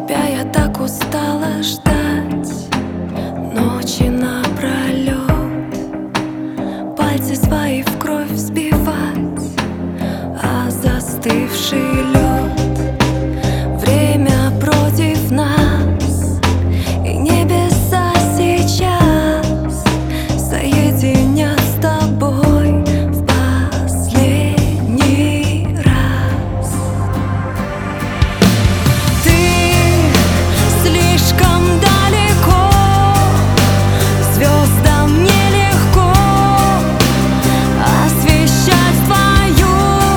Тебя я так устала ждать ночи напролет, пальцы свои в кровь взбивать, а застывший лед. Время против нас, и небеса сейчас соединят с тобой в последний раз. Ты слишком далеко, звездам нелегко освещать твою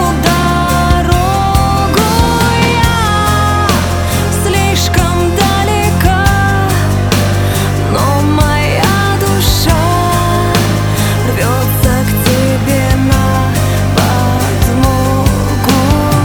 дорогу. Я слишком далека, но моя душа рвется к тебе на подмогу.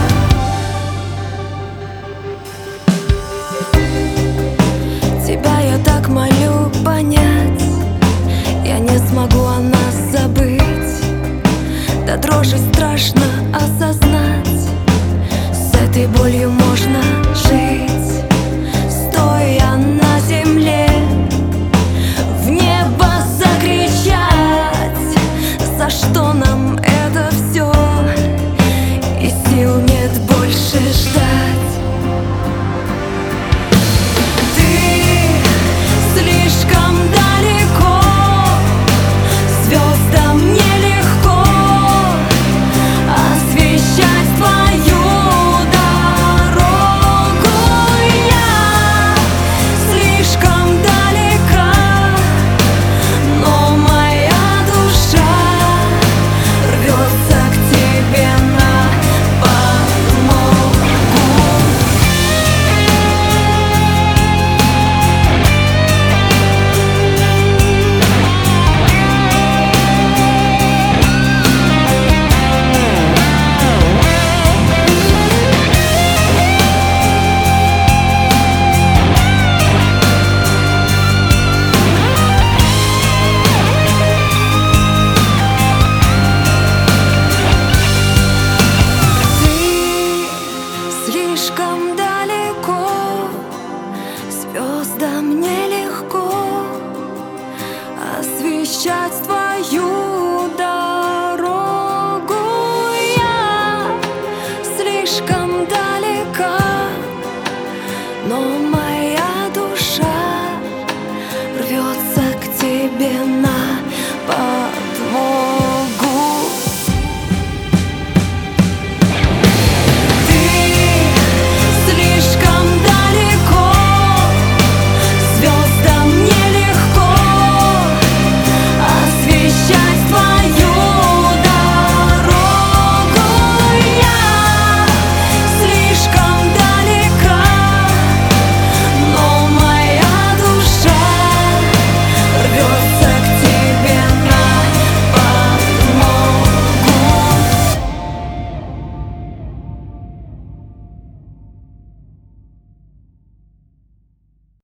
Тебя я так молю понять, я не смогу о нас забыть. До дрожи страшно осознать, с этой болью можно жить. Стоя на земле, в небо закричать: за что нам это все? И сил нет больше ждать. Ты слишком далеко, звездам нелегко освещать твою дорогу. Я слишком далека, но моя душа рвется к тебе на подмогу. Ты слишком далеко, звездам нелегко освещать твою дорогу. Я слишком далека, но моя